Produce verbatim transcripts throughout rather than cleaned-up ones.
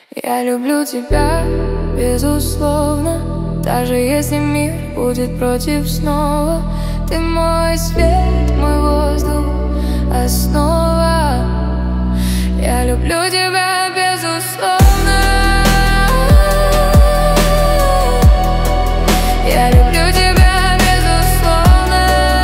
Я люблю тебя, безусловно, даже если мир будет против снова. Ты мой свет, мой воздух, основа. Я люблю тебя, безусловно. Я люблю тебя, безусловно.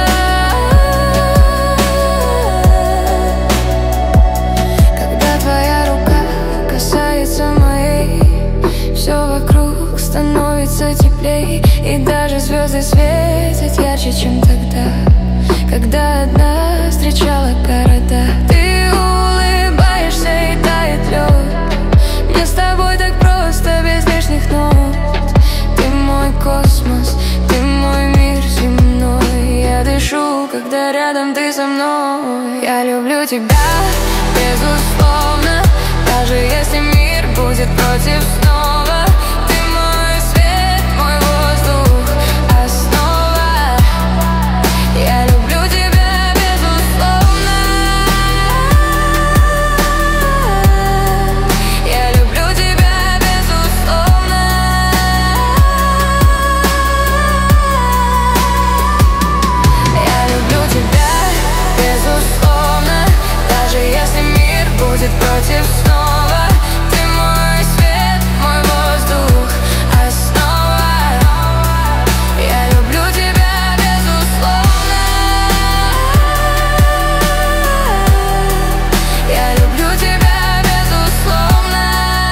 Когда твоя рука касается моей, все вокруг становится теплей, и даже звезды светят ярче, чем тогда, когда одна встречала города. Ты улыбаешься и тает лед, мне с тобой так просто, без лишних нот. Ты мой космос, ты мой мир земной. Я дышу, когда рядом ты со мной. Я люблю тебя, безусловно, даже если мир будет против снова. Ты мой свет, мой воздух, основа. Я люблю тебя, безусловно. Я люблю тебя, безусловно. Я люблю тебя, безусловно, даже если мир будет против снова. Ты мой свет, мой воздух, основа. Я люблю тебя, безусловно. Я люблю тебя, безусловно.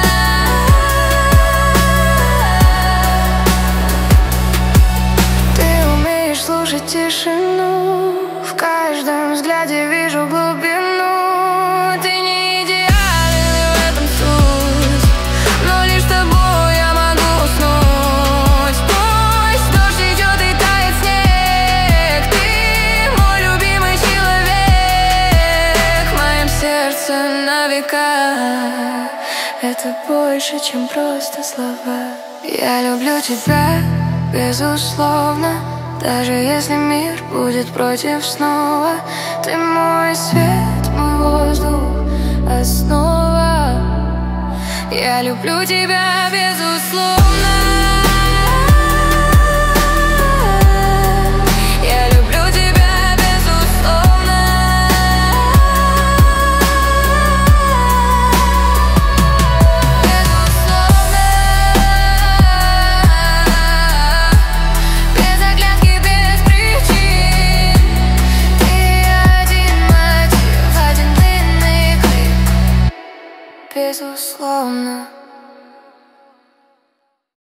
Ты умеешь слушать тишину, в каждом взгляде вижу глубину. Ты не идеален, и в этом суть, но лишь с тобой я могу уснуть. Пусть дождь идет и тает снег, ты мой любимый человек. В моем сердце на века. Это больше, чем просто слова. Я люблю тебя, безусловно, даже если мир будет против снова. Ты мой свет, мой воздух, основа. Я люблю тебя, безусловно. Я люблю тебя, безусловно. Безусловно. Без оглядки, без причин. Ты один мотив, один длинный клип. Безусловно.